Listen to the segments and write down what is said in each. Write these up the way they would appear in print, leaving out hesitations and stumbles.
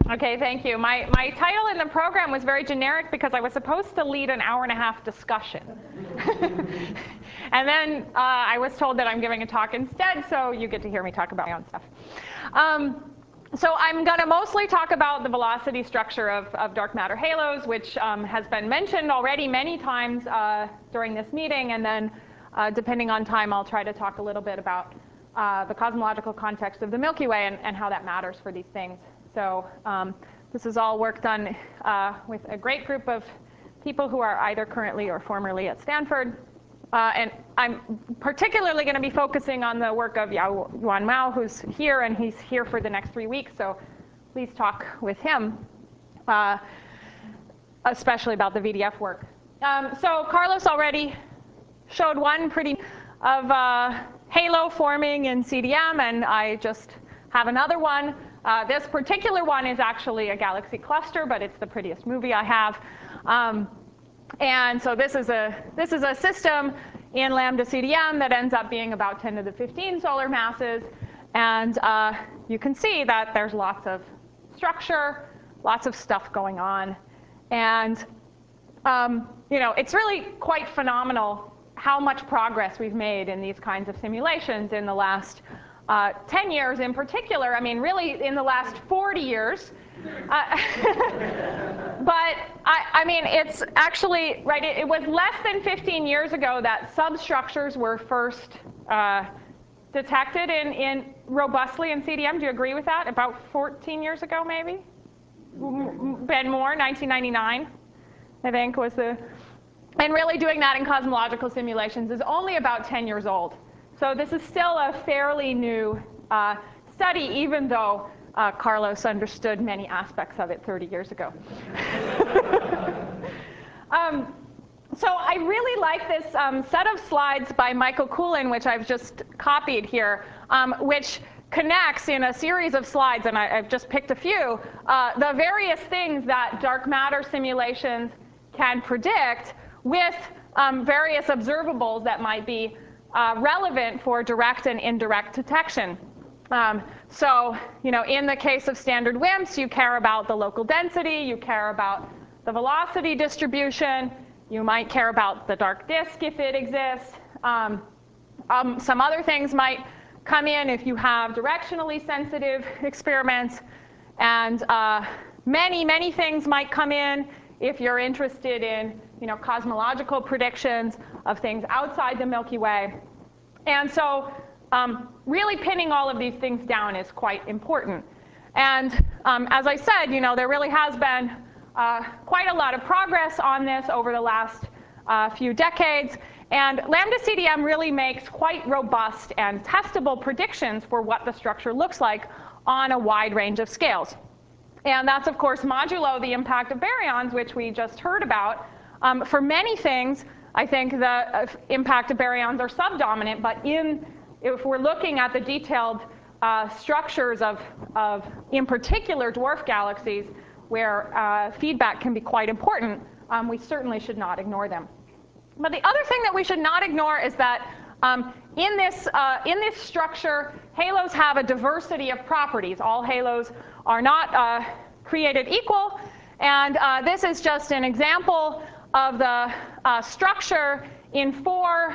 Okay, thank you. My title in the program was very generic because I was supposed to lead an hour-and-a-half discussion. And then I was told that I'm giving a talk instead, so you get to hear me talk about my own stuff. So I'm going to mostly talk about the velocity structure of dark matter halos, which has been mentioned already many times during this meeting. And then, depending on time, I'll try to talk a little bit about the cosmological context of the Milky Way and how that matters for these things. So this is all work done with a great group of people who are either currently or formerly at Stanford. And I'm particularly going to be focusing on the work of Yuan Mao, who's here, and he's here for the next 3 weeks. So please talk with him, especially about the VDF work. So Carlos already showed one pretty of halo forming in CDM, and I just have another one. This particular one is actually a galaxy cluster, but it's the prettiest movie I have. And so this is a system in lambda CDM that ends up being about 10 to the 15 solar masses. And you can see that there's lots of structure, lots of stuff going on. And it's really quite phenomenal how much progress we've made in these kinds of simulations in the last 10 years in particular. I mean, really in the last 40 years. But I mean, it's actually, right, it was less than 15 years ago that substructures were first detected robustly in CDM. Do you agree with that? About 14 years ago, maybe? Ben Moore, 1999, I think, was the... And really doing that in cosmological simulations is only about 10 years old. So this is still a fairly new study, even though Carlos understood many aspects of it 30 years ago. So I really like this set of slides by Michael Coulin, which I've just copied here, which connects in a series of slides, and I've just picked a few, the various things that dark matter simulations can predict with various observables that might be relevant for direct and indirect detection. So, in the case of standard WIMPs, you care about the local density, you care about the velocity distribution, you might care about the dark disk if it exists. Some other things might come in if you have directionally sensitive experiments, and many, many things might come in if you're interested in cosmological predictions of things outside the Milky Way. And so really pinning all of these things down is quite important. And as I said, there really has been quite a lot of progress on this over the last few decades. And lambda CDM really makes quite robust and testable predictions for what the structure looks like on a wide range of scales. And that's, of course, modulo the impact of baryons, which we just heard about. For many things, I think the impact of baryons are subdominant. But if we're looking at the detailed structures of, in particular, dwarf galaxies, where feedback can be quite important, we certainly should not ignore them. But the other thing that we should not ignore is that in this structure, halos have a diversity of properties. All halos are not created equal. And this is just an example of the structure in 4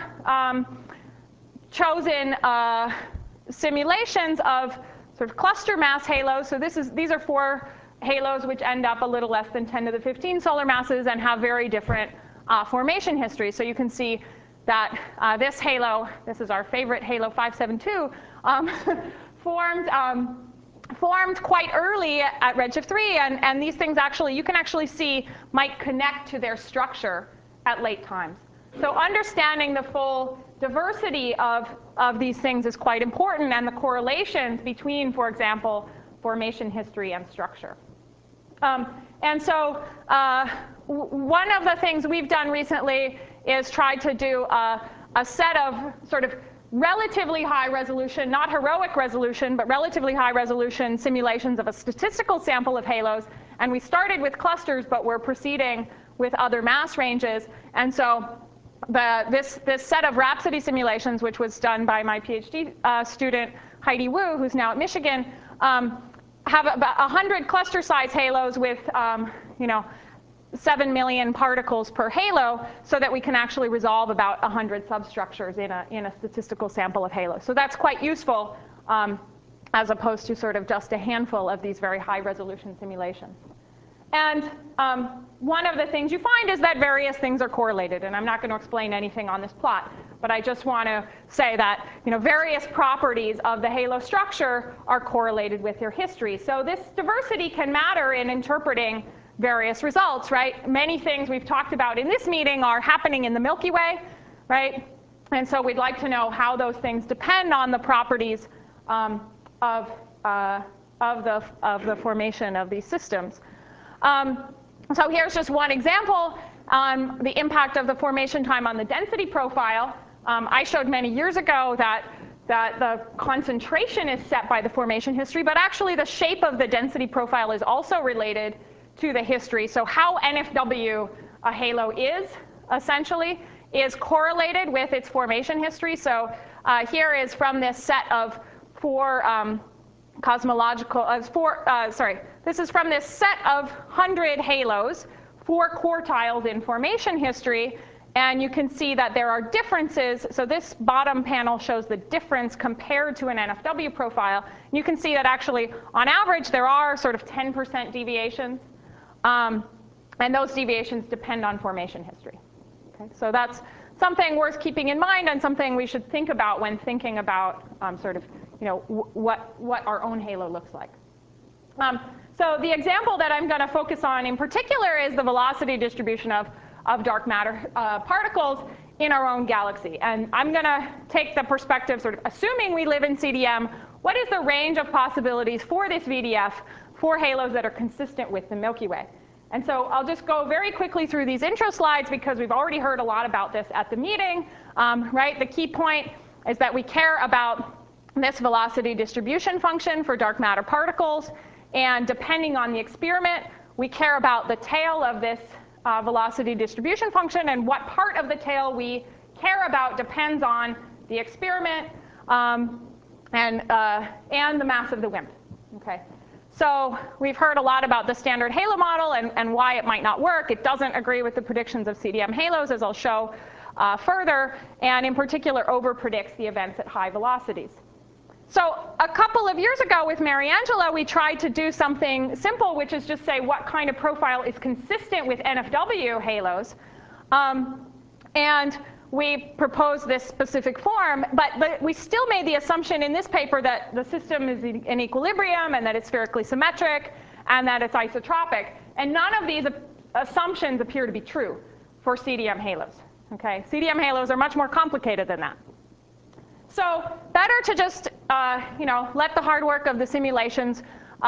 chosen simulations of sort of cluster mass halos. So these are 4 halos which end up a little less than 10 to the 15 solar masses and have very different formation histories. So you can see that this halo, this is our favorite halo 572, formed quite early at redshift 3, and these things actually, you can actually see, might connect to their structure at late times. So understanding the full diversity of these things is quite important, and the correlations between, for example, formation history and structure. And so one of the things we've done recently is try to do a set of sort of relatively high resolution, not heroic resolution, but relatively high resolution simulations of a statistical sample of halos. And we started with clusters, but we're proceeding with other mass ranges. And so this set of Rhapsody simulations, which was done by my PhD student, Heidi Wu, who's now at Michigan, have about 100 cluster-size halos with, 7 million particles per halo, so that we can actually resolve about 100 substructures in a statistical sample of halos. So that's quite useful, as opposed to sort of just a handful of these very high-resolution simulations. And one of the things you find is that various things are correlated. And I'm not going to explain anything on this plot, but I just want to say that various properties of the halo structure are correlated with your history. So this diversity can matter in interpreting various results, right? Many things we've talked about in this meeting are happening in the Milky Way, right? And so we'd like to know how those things depend on the properties of the formation of these systems. So here's just one example on the impact of the formation time on the density profile. I showed many years ago that the concentration is set by the formation history, but actually the shape of the density profile is also related to the history. So how NFW a halo is, essentially, is correlated with its formation history. So here is from this set of this is from this set of 100 halos, 4 quartiles in formation history. And you can see that there are differences. So this bottom panel shows the difference compared to an NFW profile. You can see that actually, on average, there are sort of 10% deviations. And those deviations depend on formation history. Okay? So that's something worth keeping in mind and something we should think about when thinking about what our own halo looks like. So the example that I'm going to focus on in particular is the velocity distribution of dark matter particles in our own galaxy. And I'm going to take the perspective, sort of assuming we live in CDM, what is the range of possibilities for this VDF for halos that are consistent with the Milky Way? And so I'll just go very quickly through these intro slides because we've already heard a lot about this at the meeting. Right? The key point is that we care about this velocity distribution function for dark matter particles. And depending on the experiment, we care about the tail of this velocity distribution function. And what part of the tail we care about depends on the experiment and the mass of the WIMP. Okay. So we've heard a lot about the standard halo model and why it might not work. It doesn't agree with the predictions of CDM halos, as I'll show further, and in particular overpredicts the events at high velocities. So a couple of years ago with Mariangela, we tried to do something simple, which is just say what kind of profile is consistent with NFW halos. And we proposed this specific form, but we still made the assumption in this paper that the system is in equilibrium and that it's spherically symmetric and that it's isotropic. And none of these assumptions appear to be true for CDM halos. Okay? CDM halos are much more complicated than that. So better to just let the hard work of the simulations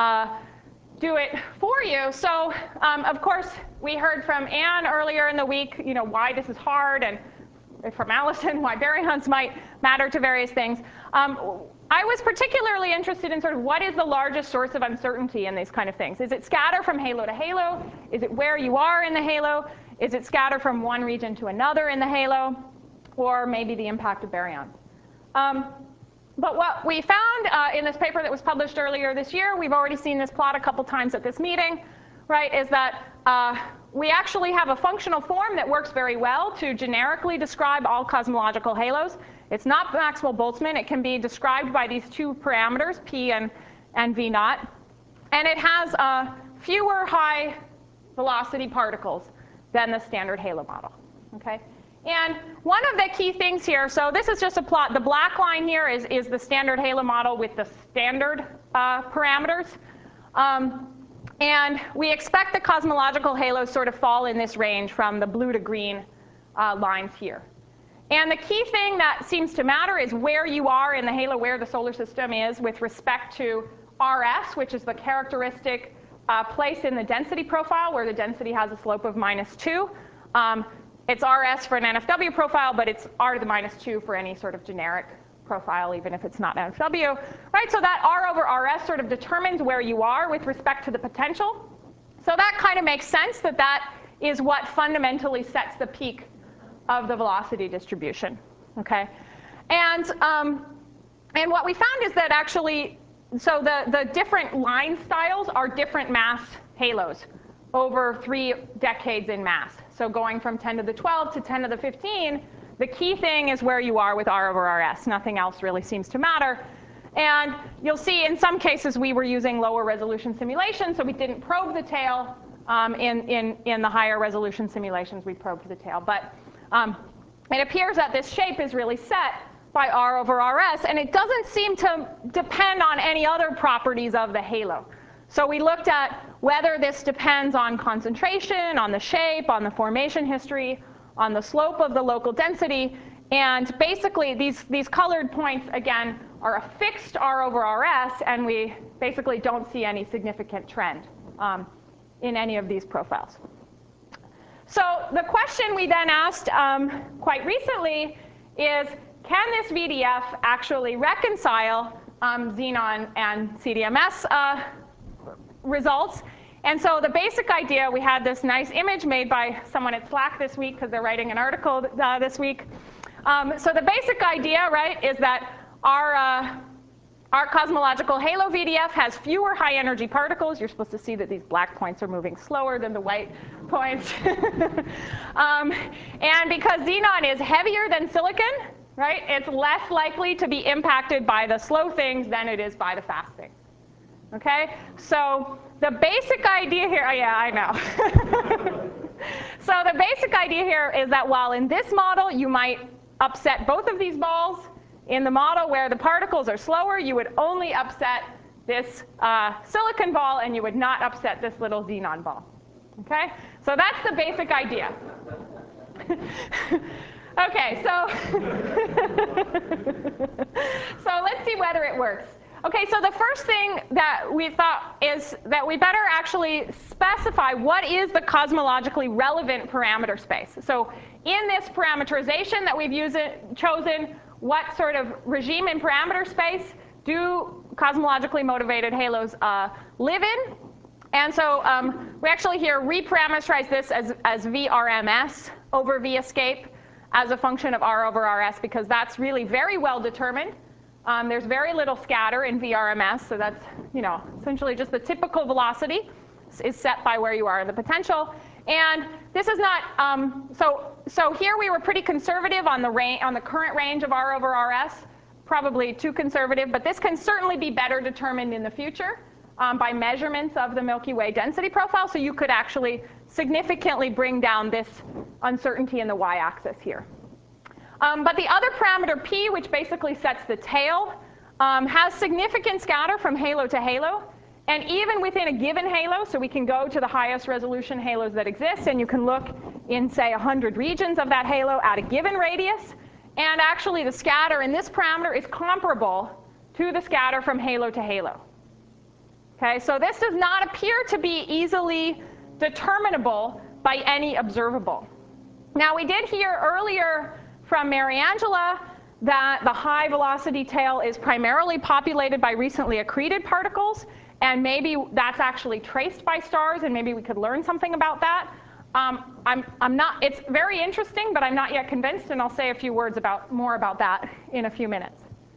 do it for you. So of course, we heard from Anne earlier in the week why this is hard, and from Allison why baryons might matter to various things. I was particularly interested in sort of what is the largest source of uncertainty in these kind of things. Is it scatter from halo to halo? Is it where you are in the halo? Is it scatter from one region to another in the halo? Or maybe the impact of baryons? But what we found in this paper that was published earlier this year, we've already seen this plot a couple times at this meeting, right, is that we actually have a functional form that works very well to generically describe all cosmological halos. It's not Maxwell-Boltzmann. It can be described by these 2 parameters, P and V naught. And it has fewer high velocity particles than the standard halo model. Okay? And one of the key things here, so this is just a plot. The black line here is the standard halo model with the standard parameters. And we expect the cosmological halos sort of fall in this range from the blue to green lines here. And the key thing that seems to matter is where you are in the halo, where the solar system is with respect to RS, which is the characteristic place in the density profile where the density has a slope of -2. It's RS for an NFW profile, but it's R to the -2 for any sort of generic profile, even if it's not NFW. Right? So that R over RS sort of determines where you are with respect to the potential. So that kind of makes sense that that is what fundamentally sets the peak of the velocity distribution. Okay? And what we found is that actually so the different line styles are different mass halos over 3 decades in mass. So going from 10 to the 12 to 10 to the 15, the key thing is where you are with R over RS. Nothing else really seems to matter. And you'll see in some cases we were using lower resolution simulations, so we didn't probe the tail. In the higher resolution simulations, we probed the tail. But it appears that this shape is really set by R over RS, and it doesn't seem to depend on any other properties of the halo. So we looked at whether this depends on concentration, on the shape, on the formation history, on the slope of the local density. And basically, these colored points, again, are a fixed R over RS, and we basically don't see any significant trend in any of these profiles. So the question we then asked quite recently is, can this VDF actually reconcile xenon and CDMS results? And so the basic idea, we had this nice image made by someone at Slack this week, because they're writing an article this week. So the basic idea, right, is that our cosmological halo VDF has fewer high energy particles. You're supposed to see that these black points are moving slower than the white points. And because xenon is heavier than silicon, right, it's less likely to be impacted by the slow things than it is by the fast things. Okay? So the basic idea here, yeah, I know. So the basic idea here is that while in this model you might upset both of these balls, in the model where the particles are slower, you would only upset this silicon ball, and you would not upset this little xenon ball. Okay? So that's the basic idea. Okay, so let's see whether it works. Okay, so the first thing that we thought is that we better actually specify what is the cosmologically relevant parameter space. So in this parameterization that we've chosen, what sort of regime and parameter space do cosmologically motivated halos live in? And so we actually here reparameterize this as VRMS over VEscape as a function of R over RS, because that's really very well determined. There's very little scatter in VRMS, so that's, essentially just the typical velocity is set by where you are in the potential. And this is not, so here we were pretty conservative on the current range of R over RS, probably too conservative, but this can certainly be better determined in the future by measurements of the Milky Way density profile, so you could actually significantly bring down this uncertainty in the y-axis here. But the other parameter P, which basically sets the tail, has significant scatter from halo to halo. And even within a given halo, so we can go to the highest resolution halos that exist, and you can look in, say, 100 regions of that halo at a given radius. And actually, the scatter in this parameter is comparable to the scatter from halo to halo. Okay, so this does not appear to be easily determinable by any observable. Now, we did hear earlier from Mariangela that the high velocity tail is primarily populated by recently accreted particles, and maybe that's actually traced by stars, and maybe we could learn something about that. I'm not, it's very interesting, but I'm not yet convinced, and I'll say a few words more about that in a few minutes.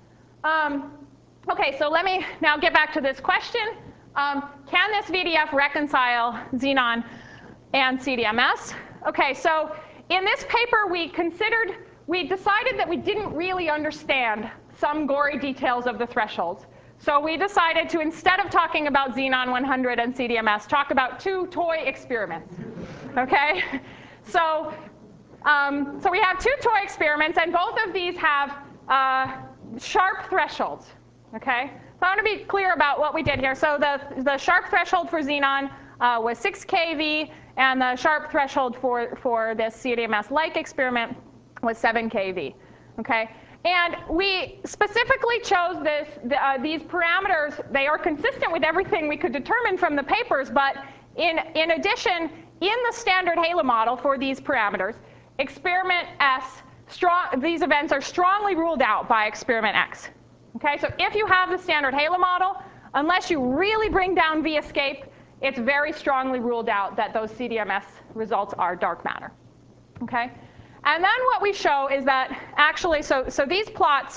Okay, so let me now get back to this question. Can this VDF reconcile xenon and CDMS? Okay, so in this paper we decided that we didn't really understand some gory details of the thresholds. So we decided to, instead of talking about xenon 100 and CDMS, talk about 2 toy experiments. Okay? So we have 2 toy experiments, and both of these have sharp thresholds. Okay? So I want to be clear about what we did here. So the sharp threshold for xenon was 6 keV, and the sharp threshold for this CDMS-like experiment was 7 keV. Okay? And we specifically chose these parameters. They are consistent with everything we could determine from the papers, but in addition, in the standard halo model for these parameters, experiment S, these events are strongly ruled out by experiment X. Okay, so if you have the standard halo model, unless you really bring down VEscape, it's very strongly ruled out that those CDMS results are dark matter. Okay? And then what we show is that actually, so these plots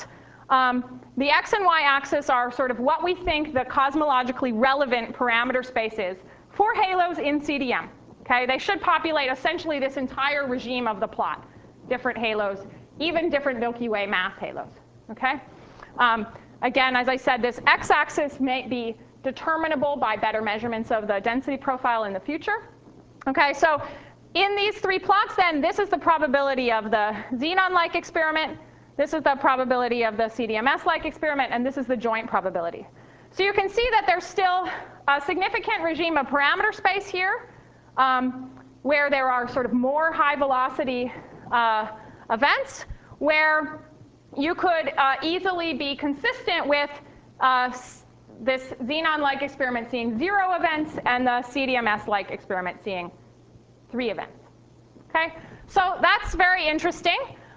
The x and y axis are sort of what we think the cosmologically relevant parameter space is for halos in CDM. Okay? They should populate essentially this entire regime of the plot, different halos, even different Milky Way mass halos. Okay? Again, as I said, this x-axis may be determinable by better measurements of the density profile in the future. Okay, so in these three plots, then, this is the probability of the xenon-like experiment, this is the probability of the CDMS-like experiment, and this is the joint probability. So you can see that there's still a significant regime of parameter space here, where there are sort of more high-velocity events, where you could easily be consistent with this xenon-like experiment seeing 0 events and the CDMS-like experiment seeing 3 events. Okay, so that's very interesting.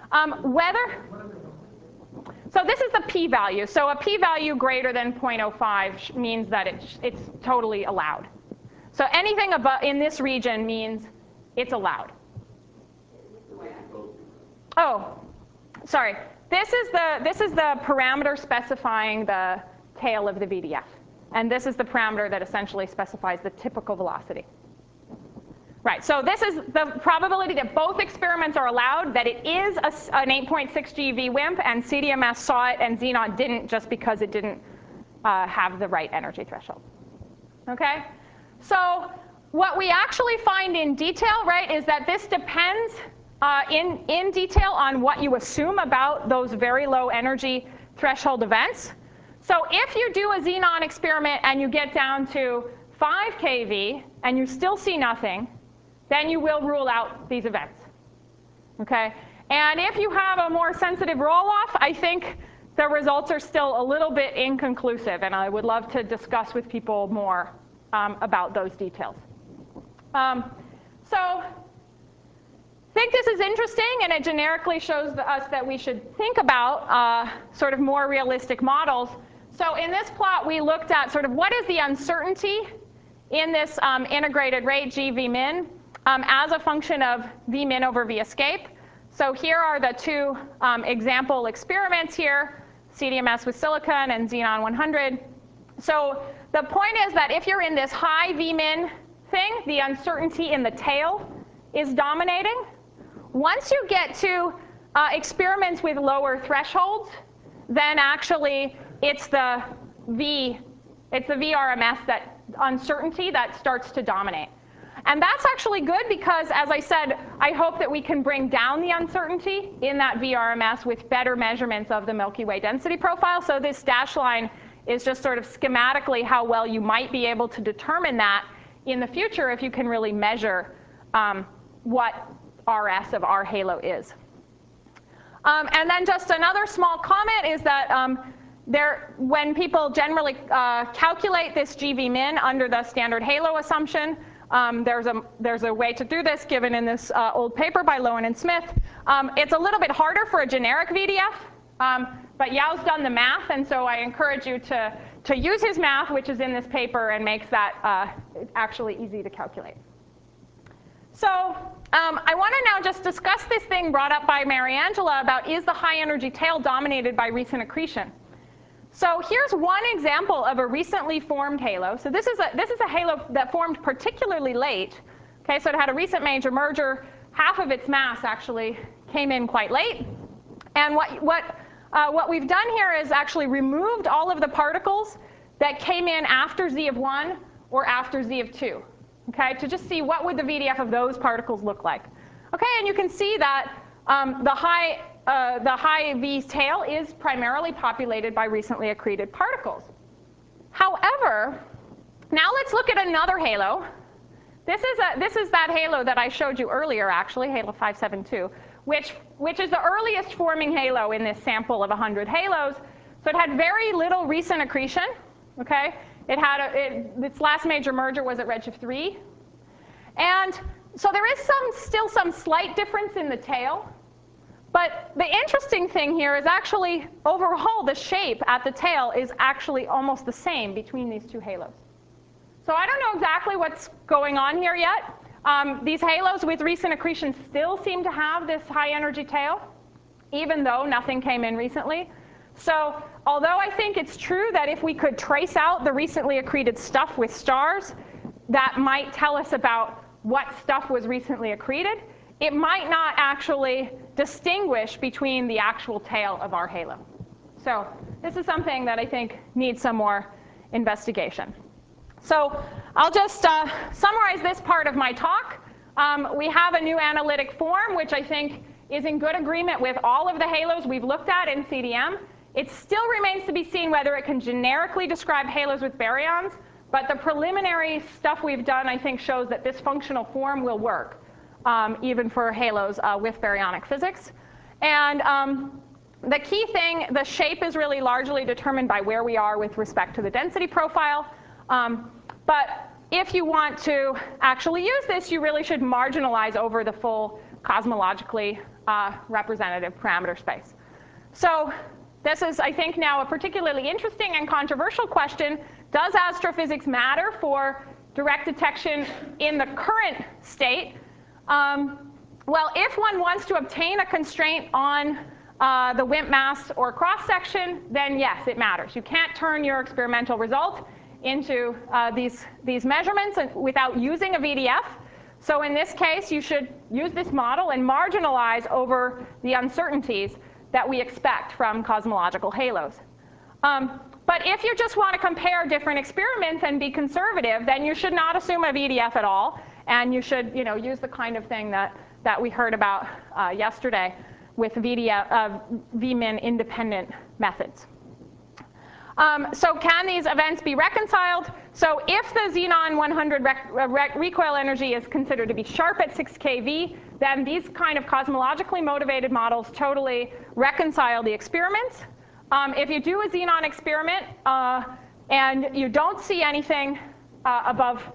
So this is the p-value. So a p-value greater than 0.05 means that it's totally allowed. So anything above in this region means it's allowed. Oh, sorry. This is the parameter specifying the tail of the VDF. And this is the parameter that essentially specifies the typical velocity. Right, so this is the probability that both experiments are allowed, that it is an 8.6 GeV WIMP, and CDMS saw it and Xenon didn't just because it didn't have the right energy threshold. Okay? So what we actually find in detail, right, is that this depends in detail on what you assume about those very low energy threshold events. So if you do a Xenon experiment and you get down to 5 keV and you still see nothing, then you will rule out these events. Okay? And if you have a more sensitive roll-off, I think the results are still a little bit inconclusive, and I would love to discuss with people more about those details. So I think this is interesting, and it generically shows us that we should think about sort of more realistic models. So in this plot, we looked at sort of what is the uncertainty in this integrated rate GV min as a function of V min over V escape. So here are the two example experiments here, CDMS with silicon and Xenon 100. So the point is that if you're in this high V min thing, the uncertainty in the tail is dominating. Once you get to experiments with lower thresholds, then actually it's the VRMS, that uncertainty, that starts to dominate. And that's actually good because, as I said, I hope that we can bring down the uncertainty in that VRMS with better measurements of the Milky Way density profile. So this dashed line is just sort of schematically how well you might be able to determine that in the future if you can really measure what RS of our halo is. And then just another small comment is that when people generally calculate this GV min under the standard halo assumption, there's a way to do this given in this old paper by Lowen and Smith. It's a little bit harder for a generic VDF, but Yao's done the math, and so I encourage you to use his math, which is in this paper, and makes that actually easy to calculate. So I want to now just discuss this thing brought up by Mariangela about, is the high energy tail dominated by recent accretion? So here's one example of a recently formed halo. So this is a halo that formed particularly late. Okay, so it had a recent major merger. Half of its mass actually came in quite late. And what we've done here is actually removed all of the particles that came in after Z of 1 or after Z of 2. Okay, to just see what would the VDF of those particles look like. Okay, and you can see that the high V tail is primarily populated by recently accreted particles. However, now let's look at another halo. This is that halo that I showed you earlier, actually, halo 572, which is the earliest forming halo in this sample of 100 halos. So it had very little recent accretion. Okay, its last major merger was at redshift 3, and so there is still some slight difference in the tail. But the interesting thing here is actually, overall, the shape at the tail is actually almost the same between these two halos. So I don't know exactly what's going on here yet. These halos with recent accretion still seem to have this high energy tail, even though nothing came in recently. So although I think it's true that if we could trace out the recently accreted stuff with stars, that might tell us about what stuff was recently accreted, it might not actually distinguish between the actual tail of our halo. So this is something that I think needs some more investigation. So I'll just summarize this part of my talk. We have a new analytic form, which I think is in good agreement with all of the halos we've looked at in CDM. It still remains to be seen whether it can generically describe halos with baryons. But the preliminary stuff we've done, I think, shows that this functional form will work, even for halos with baryonic physics. And the key thing, the shape is really largely determined by where we are with respect to the density profile. But if you want to actually use this, you really should marginalize over the full cosmologically representative parameter space. So this is, I think, now a particularly interesting and controversial question. Does astrophysics matter for direct detection in the current state? Well, if one wants to obtain a constraint on the WIMP mass or cross-section, then yes, it matters. You can't turn your experimental result into these measurements without using a VDF. So in this case, you should use this model and marginalize over the uncertainties that we expect from cosmological halos. But if you just want to compare different experiments and be conservative, then you should not assume a VDF at all. And you should use the kind of thing that we heard about yesterday with VMIN independent methods. So can these events be reconciled? So if the Xenon 100 recoil energy is considered to be sharp at 6 keV, then these kind of cosmologically motivated models totally reconcile the experiments. If you do a Xenon experiment and you don't see anything above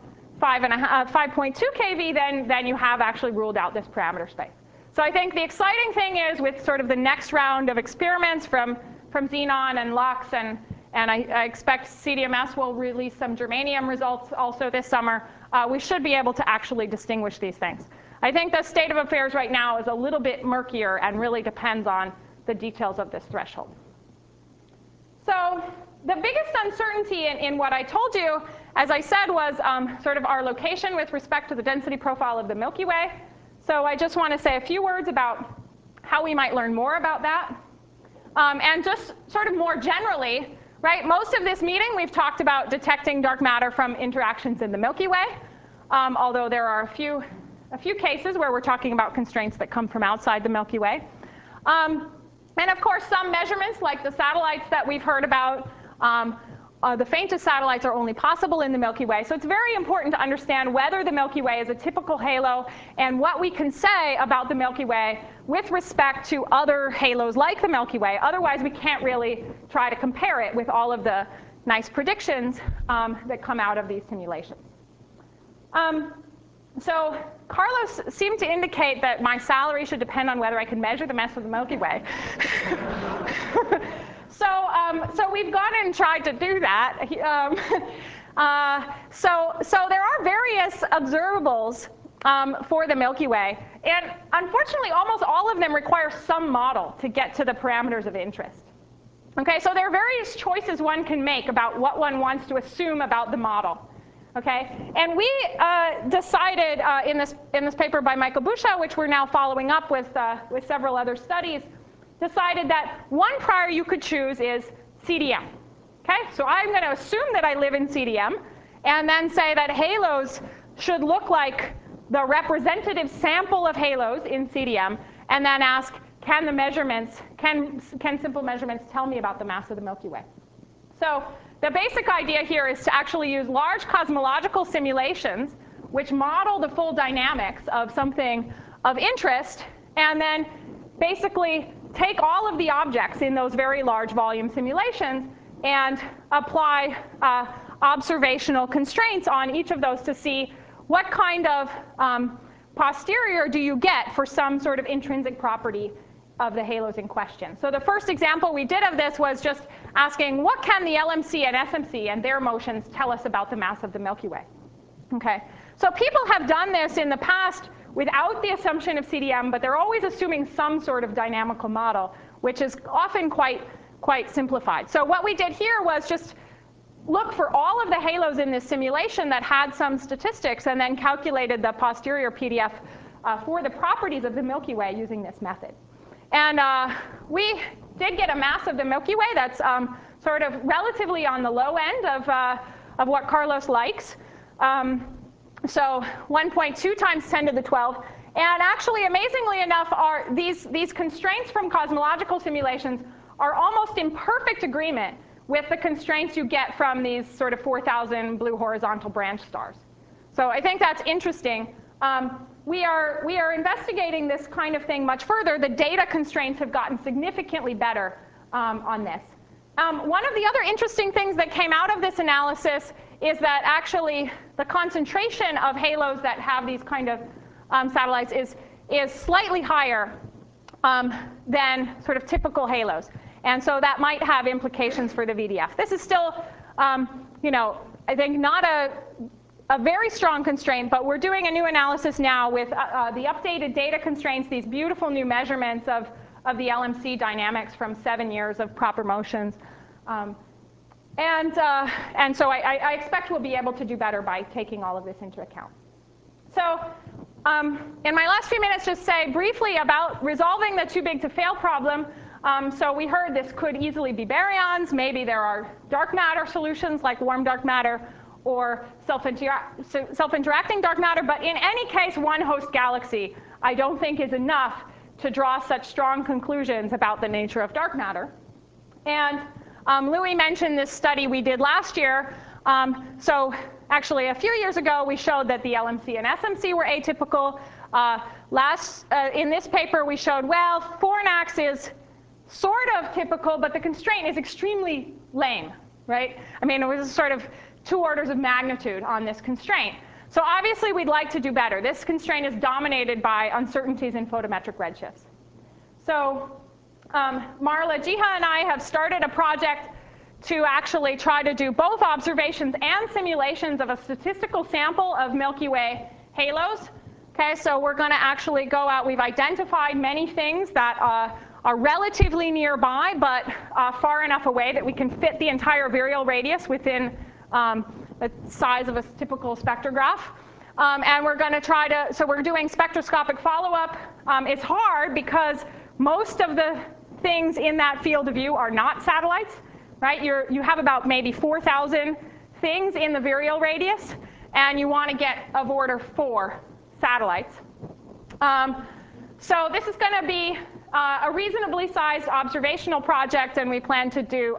5.2 keV, then you have actually ruled out this parameter space. So I think the exciting thing is with sort of the next round of experiments from Xenon and LUX, and I expect CDMS will release some germanium results also this summer, we should be able to actually distinguish these things. I think the state of affairs right now is a little bit murkier and really depends on the details of this threshold. So the biggest uncertainty in what I told you, as I said, was sort of our location with respect to the density profile of the Milky Way. So I just want to say a few words about how we might learn more about that. And just sort of more generally, right, most of this meeting we've talked about detecting dark matter from interactions in the Milky Way, although there are a few cases where we're talking about constraints that come from outside the Milky Way. And of course, some measurements, like the satellites that we've heard about, the faintest satellites are only possible in the Milky Way. So it's very important to understand whether the Milky Way is a typical halo and what we can say about the Milky Way with respect to other halos like the Milky Way. Otherwise, we can't really try to compare it with all of the nice predictions that come out of these simulations. So Carlos seemed to indicate that my salary should depend on whether I can measure the mass of the Milky Way. So we've gone and tried to do that. So there are various observables for the Milky Way. And unfortunately, almost all of them require some model to get to the parameters of interest. Okay, so there are various choices one can make about what one wants to assume about the model. Okay, and we decided in this paper by Michael Busha, which we're now following up with several other studies, decided that one prior you could choose is CDM. Okay, so I'm going to assume that I live in CDM, and then say that halos should look like the representative sample of halos in CDM, and then ask, can the measurements, can simple measurements tell me about the mass of the Milky Way? So the basic idea here is to actually use large cosmological simulations which model the full dynamics of something of interest, and then basically take all of the objects in those very large volume simulations and apply observational constraints on each of those to see what kind of posterior do you get for some sort of intrinsic property of the halos in question. So the first example we did of this was just asking, what can the LMC and SMC and their motions tell us about the mass of the Milky Way? Okay, so people have done this in the past without the assumption of CDM, but they're always assuming some sort of dynamical model, which is often quite quite simplified. So what we did here was just look for all of the halos in this simulation that had some statistics and then calculated the posterior PDF for the properties of the Milky Way using this method. And we did get a mass of the Milky Way that's sort of relatively on the low end of what Carlos likes. So 1.2 times 10 to the 12. And actually, amazingly enough, these constraints from cosmological simulations are almost in perfect agreement with the constraints you get from these sort of 4,000 blue horizontal branch stars. So I think that's interesting. We are investigating this kind of thing much further. The data constraints have gotten significantly better on this. One of the other interesting things that came out of this analysis is that actually the concentration of halos that have these kind of satellites is slightly higher than sort of typical halos. And so that might have implications for the VDF. This is still, you know, I think not a very strong constraint, but we're doing a new analysis now with the updated data constraints, these beautiful new measurements of the LMC dynamics from 7 years of proper motions. And so I expect we'll be able to do better by taking all of this into account. So in my last few minutes, just say briefly about resolving the too big to fail problem. So we heard this could easily be baryons. Maybe there are dark matter solutions like warm dark matter or self-interacting dark matter. But in any case, one host galaxy I don't think is enough to draw such strong conclusions about the nature of dark matter. And Louis mentioned this study we did last year. So actually, a few years ago, we showed that the LMC and SMC were atypical. In this paper, we showed, well, Fornax is sort of typical, but the constraint is extremely lame, right? I mean, it was sort of 2 orders of magnitude on this constraint. So obviously, we'd like to do better. This constraint is dominated by uncertainties in photometric redshifts. So Marla Jiha and I have started a project to actually try to do both observations and simulations of a statistical sample of Milky Way halos. Okay, so we're going to actually go out. We've identified many things that are relatively nearby, but far enough away that we can fit the entire virial radius within the size of a typical spectrograph. And we're going to try to, so we're doing spectroscopic follow-up. It's hard because most of the things in that field of view are not satellites, right? You have about maybe 4,000 things in the virial radius, and you want to get of order 4 satellites. So this is going to be a reasonably sized observational project, and we plan to do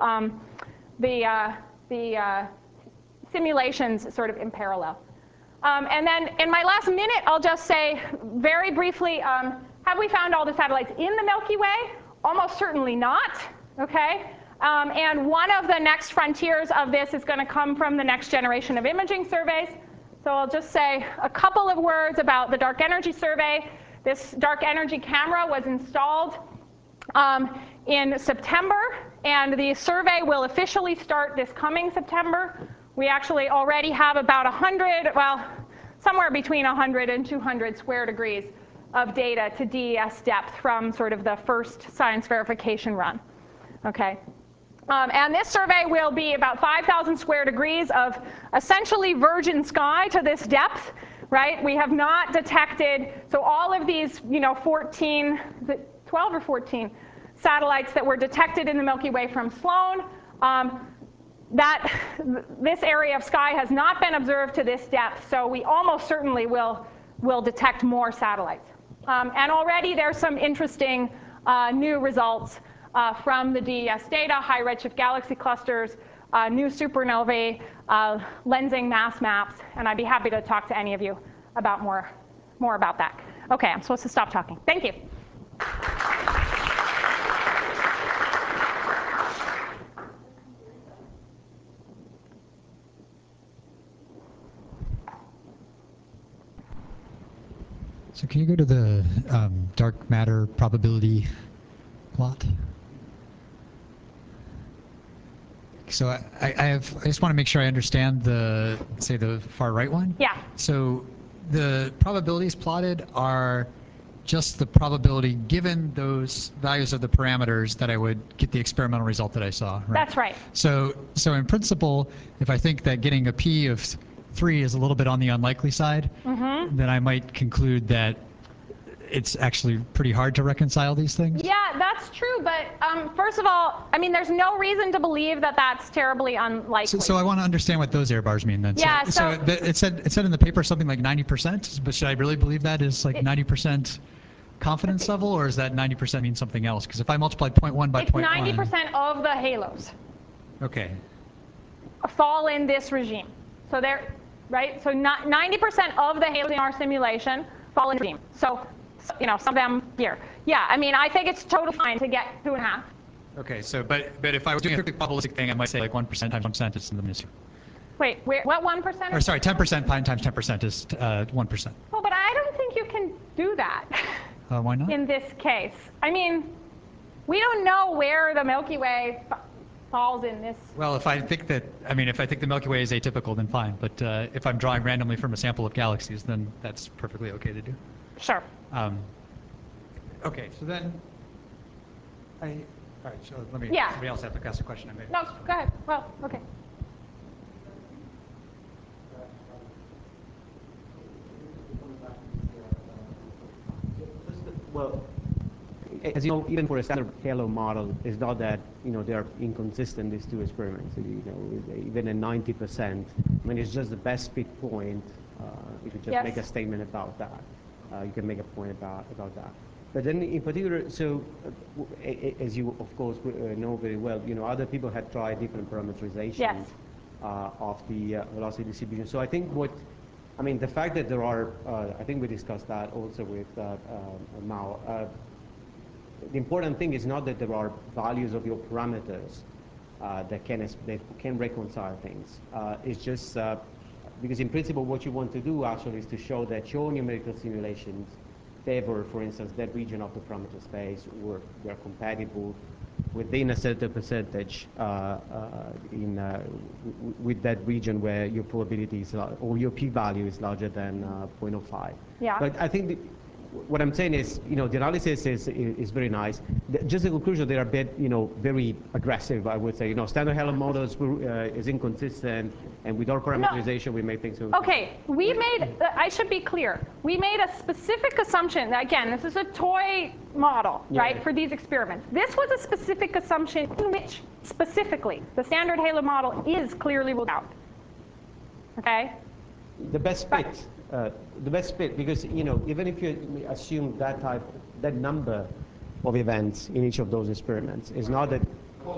the simulations sort of in parallel. And then in my last minute, I'll just say very briefly, have we found all the satellites in the Milky Way? Almost certainly not, okay? And one of the next frontiers of this is going to come from the next generation of imaging surveys. So I'll just say a couple of words about the dark energy survey. This dark energy camera was installed in September, and the survey will officially start this coming September. We actually already have about 100, well, somewhere between 100 and 200 square degrees of data to DES depth from sort of the first science verification run. Okay. And this survey will be about 5,000 square degrees of essentially virgin sky to this depth, right? We have not detected, so all of these, 14, 12 or 14 satellites that were detected in the Milky Way from Sloan, this area of sky has not been observed to this depth, so we almost certainly will detect more satellites. And already there's some interesting new results from the DES data, high redshift galaxy clusters, new supernovae, lensing mass maps, and I'd be happy to talk to any of you about more about that. Okay, I'm supposed to stop talking. Thank you. So can you go to the dark matter probability plot? So I just want to make sure I understand the far right one. Yeah. So the probabilities plotted are just the probability given those values of the parameters that I would get the experimental result that I saw. Right? That's right. So in principle, if I think that getting a p of 3 is a little bit on the unlikely side, then I might conclude that it's actually pretty hard to reconcile these things? Yeah, that's true. But first of all, I mean, there's no reason to believe that that's terribly unlikely. So I want to understand what those error bars mean then. Yeah, so it said in the paper something like 90%, but should I really believe that is like 90% confidence level, or is that 90% mean something else? Because if I multiply 0.1 by 0.1... It's 90% of the halos. Okay. Fall in this regime. So they're, right? So 90% of the halos in our simulation fall in the regime. So, you know, some of them here. Yeah, I mean, I think it's totally fine to get 2.5. Okay, so, but if I was doing a quick probabilistic thing, I might say like 1% times 1% is the issue. Wait, what 1%? Or sorry, 10% pi times 10% is 1%. Oh, but I don't think you can do that. Why not? In this case. I mean, we don't know where the Milky Way falls in this. Well, if I think that, I mean, if I think the Milky Way is atypical, then fine. But if I'm drawing randomly from a sample of galaxies, then that's perfectly okay to do. Sure. Okay, so then, all right, so let me, Yeah. somebody else have to ask a question. No, go ahead. Well, okay. Well, as you know, even for a standard halo model, it's not that, you know, they are inconsistent, these two experiments. You know, even a 90%, I mean, it's just the best fit point. You could just make a statement about that. You can make a point about that. But then in particular, so as you, of course, know very well, you know, other people have tried different parameterization of the velocity distribution. So I think I mean, the fact that there are, I think we discussed that also with Mao. The important thing is not that there are values of your parameters that can reconcile things. It's just because in principle what you want to do actually is to show that your numerical simulations favor, for instance, that region of the parameter space where they're compatible within a certain percentage with that region where your probability is or your p-value is larger than 0.05. Yeah. But I think what I'm saying is, you know, the analysis is very nice. Just the conclusion, they are a bit, you know, very aggressive, I would say. You know, standard halo models is inconsistent, and with our parameterization, we make things. Okay, we made, I should be clear, we made a specific assumption. Again, this is a toy model, right, for these experiments. This was a specific assumption in which, specifically, the standard halo model is clearly ruled out. Okay? The best fit. The best fit, because, you know, even if you assume that number of events in each of those experiments, it's not that.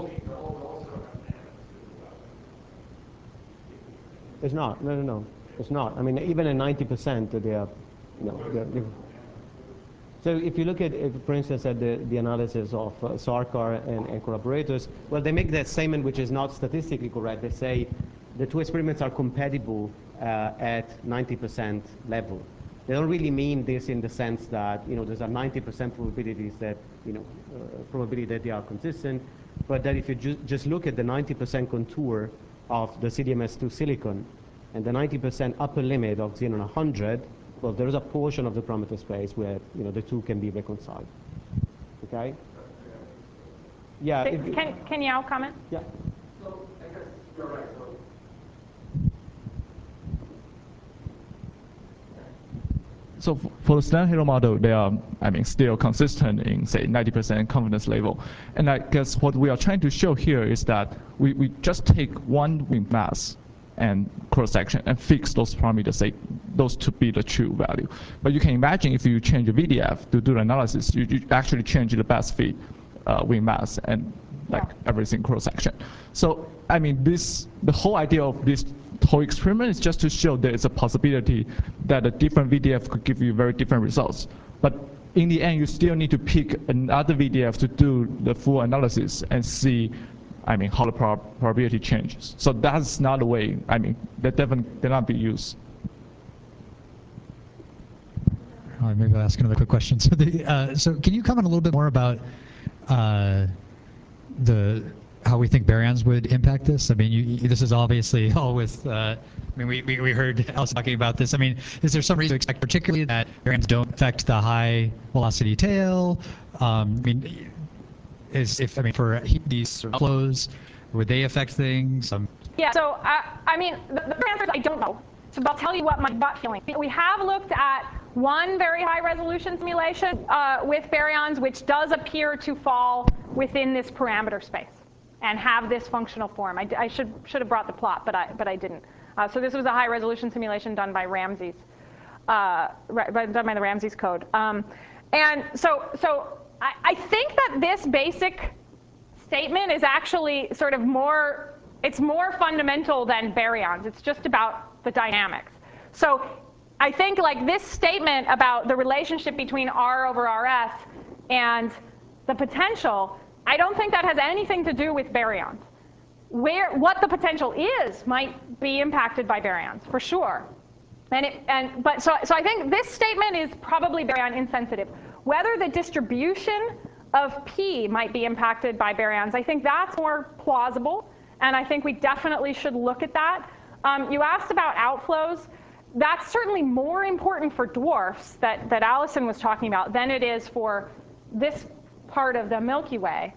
It's not. No. It's not. I mean, even at 90%, they are, you know. So if you look at, for instance, at the analysis of Sarkar and collaborators, well, they make that statement which is not statistically correct. They say the two experiments are compatible at 90% level. They don't really mean this in the sense that, you know, there's a 90% probabilities that, you know, probability that they are consistent, but that if you just look at the 90% contour of the CDMS2 silicon and the 90% upper limit of 0 and 100, well, there is a portion of the parameter space where, you know, the two can be reconciled. Okay? Yeah. Can you comment? Yeah. So I guess you're right. So for the standard halo model, they are, I mean, still consistent in, say, 90% confidence level. And I guess what we are trying to show here is that we just take one wing mass and cross-section and fix those parameters, say those to be the true value. But you can imagine if you change the VDF to do the analysis, you actually change the best fit wing mass and like everything cross-section. So I mean, the whole idea of this whole experiment is just to show there is a possibility that a different VDF could give you very different results. But in the end, you still need to pick another VDF to do the full analysis and see, I mean, how the probability changes. So that's not a way, I mean, that definitely cannot be used. All right, maybe I'll ask another quick question. So, so can you comment a little bit more about how how we think baryons would impact this? I mean, this is obviously all with. I mean, we heard Alice talking about this. I mean, is there some reason to expect, particularly that baryons don't affect the high velocity tail? I mean, for these sort of flows, would they affect things? Yeah. So I mean, the answer is I don't know. So I'll tell you what my gut feeling. We have looked at one very high resolution simulation with baryons, which does appear to fall within this parameter space and have this functional form. I should have brought the plot, but I didn't. So this was a high resolution simulation done by Ramses, done by the Ramses code. And so I think that this basic statement is actually sort of it's more fundamental than baryons. It's just about the dynamics. So I think like this statement about the relationship between R over RS and the potential, I don't think that has anything to do with baryons. What the potential is might be impacted by baryons, for sure. So I think this statement is probably baryon insensitive. Whether the distribution of P might be impacted by baryons, I think that's more plausible, and I think we definitely should look at that. You asked about outflows. That's certainly more important for dwarfs that Allison was talking about than it is for this part of the Milky Way.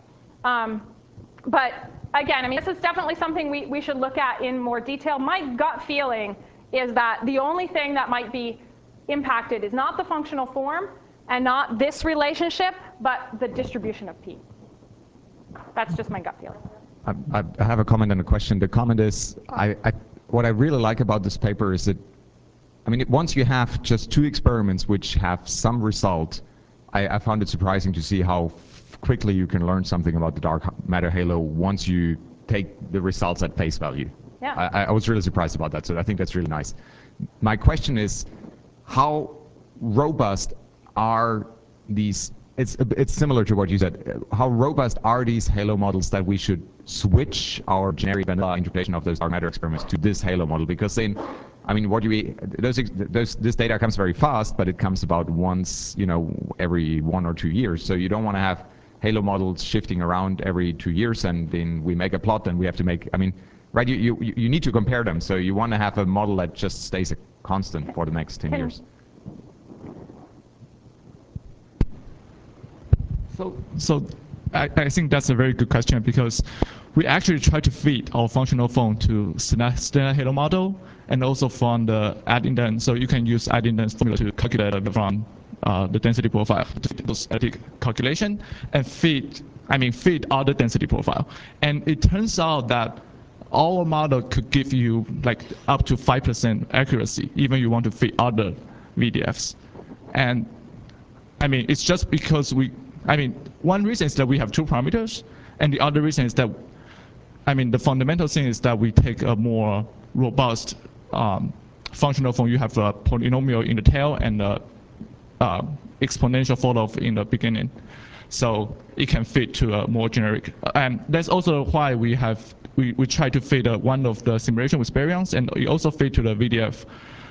But again, I mean, this is definitely something we should look at in more detail. My gut feeling is that the only thing that might be impacted is not the functional form and not this relationship, but the distribution of P. That's just my gut feeling. I have a comment and a question. The comment is, what I really like about this paper is that, I mean, once you have just 2 experiments which have some result, I found it surprising to see how quickly you can learn something about the dark matter halo once you take the results at face value. Yeah. I was really surprised about that, so I think that's really nice. My question is, how robust are these? It's similar to what you said. How robust are these halo models that we should switch our generic vanilla interpretation of those dark matter experiments to this halo model? Because then, I mean, this data comes very fast, but it comes about once, every 1 or 2 years. So you don't want to have halo models shifting around every 2 years, and then we make a plot and we have to make. I mean, right? You need to compare them. So you want to have a model that just stays a constant for the next 10 years. So I think that's a very good question, because we actually try to fit our functional form to standard halo model and also from the ad-indent. So you can use ad-indent formula to calculate from the density profile to those static calculation and fit other density profile. And it turns out that our model could give you like up to 5% accuracy, even you want to fit other VDFs. And I mean, it's just because one reason is that we have 2 parameters, and the other reason is that, the fundamental thing is that we take a more robust functional form. You have a polynomial in the tail and a exponential fall-off in the beginning. So it can fit to a more generic. And that's also why we try to fit one of the simulation with baryons, and it also fit to the VDF.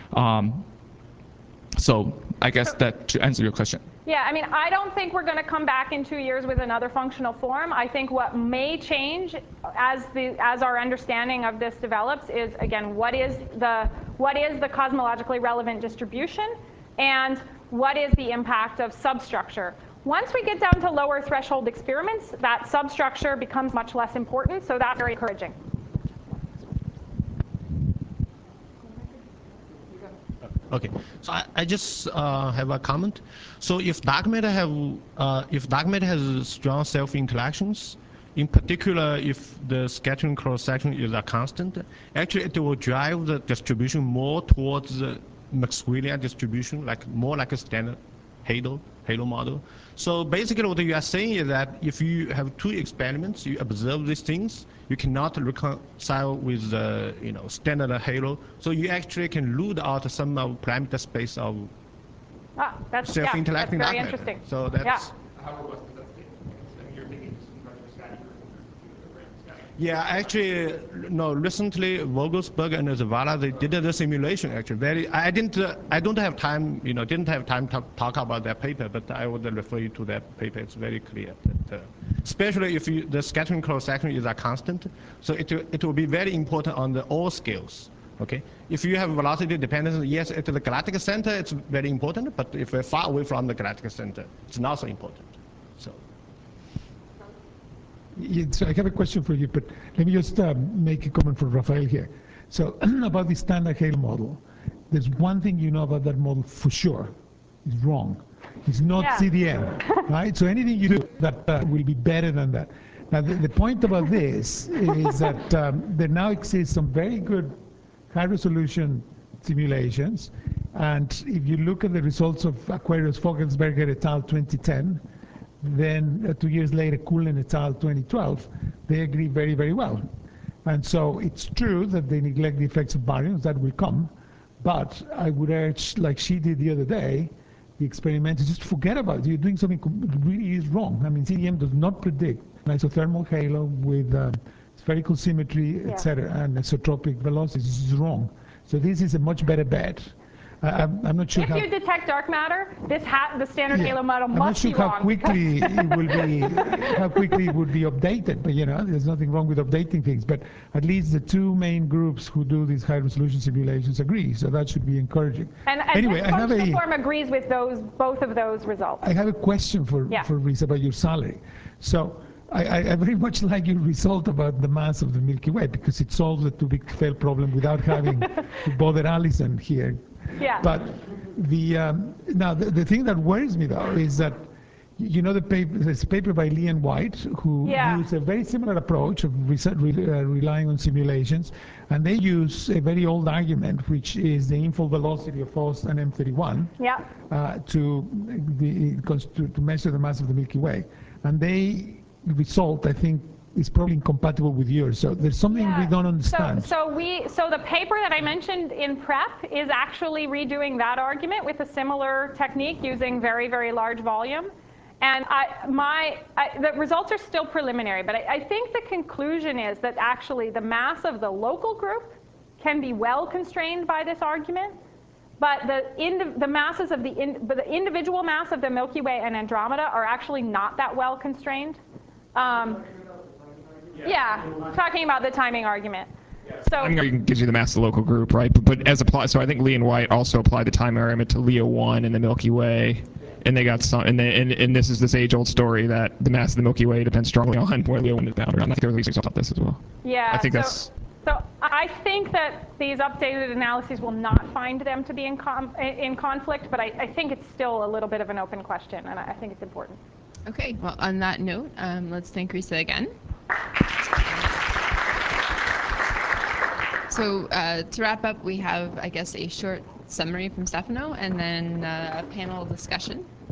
So I guess that to answer your question. Yeah, I mean, I don't think we're going to come back in 2 years with another functional form. I think what may change as our understanding of this develops is, again, what is the cosmologically relevant distribution, and what is the impact of substructure. Once we get down to lower threshold experiments, that substructure becomes much less important, so that's very encouraging. Okay, so I just have a comment. So if dark matter has strong self-interactions, in particular if the scattering cross-section is a constant, actually it will drive the distribution more towards the Maxwellian distribution, more like a standard halo model. So basically what you are saying is that if you have 2 experiments, you observe these things, you cannot reconcile with the standard halo. So you actually can root out some parameter space of self-interacting dark matter. Interesting. So that's How robust is that statement? You're thinking Yeah, actually, no. Recently, Vogelsberg and Zavala, they did the simulation. Actually, I don't have time. Didn't have time to talk about that paper, but I would refer you to that paper. It's very clear that, especially if the scattering cross section is a constant, so it will be very important on all scales. Okay, if you have velocity dependence, yes, at the galactic center, it's very important. But if we're far away from the galactic center, it's not so important. So. So I have a question for you, but let me just make a comment for Rafael here. So about the standard Halo model, there's one thing you know about that model for sure. It's wrong. It's not CDM, right? So anything you do that will be better than that. Now the point about this is that there now exists some very good high-resolution simulations, and if you look at the results of Aquarius Vogelsberger et al. 2010, then 2 years later, Cullen et al. 2012, they agree very, very well. And so it's true that they neglect the effects of baryons, that will come, but I would urge, like she did the other day, the experimenters, just forget about it. You're doing something that really is wrong. I mean, CDM does not predict an isothermal halo with spherical symmetry, etc., and isotropic velocities. This is wrong. So this is a much better bet. I'm not sure if you detect dark matter, the standard Halo model must be wrong. I'm not sure how quickly it would be updated, but there's nothing wrong with updating things. But at least the two main groups who do these high-resolution simulations agree, so that should be encouraging. And anyway, this functional form agrees with both of those results. I have a question for Risa about your salary. So I very much like your result about the mass of the Milky Way, because it solves the too big to fail problem without having to bother Alison here. Yeah. But now the thing that worries me though is that there's a paper by Lee and White who use a very similar approach of relying on simulations, and they use a very old argument, which is the infold velocity of FOSS and M31 to measure the mass of the Milky Way, and the result, I think, is probably incompatible with yours. So there's something we don't understand. So the paper that I mentioned in prep is actually redoing that argument with a similar technique using very, very large volume. And the results are still preliminary, but I think the conclusion is that actually the mass of the local group can be well constrained by this argument, but the masses of the individual mass of the Milky Way and Andromeda are actually not that well constrained. Talking about the timing argument. So timing argument gives you the mass of the local group, right? But as applied, so I think Lee and White also applied the timing argument to Leo 1 and the Milky Way, and they got some. And this is this age-old story that the mass of the Milky Way depends strongly on where Leo 1 is bounded. I think they're releasing something about this as well. Yeah. I think that's. So I think that these updated analyses will not find them to be in conflict, but I think it's still a little bit of an open question, and I think it's important. Okay. Well, on that note, let's thank Risa again. So to wrap up, we have, I guess, a short summary from Stefano and then a panel discussion.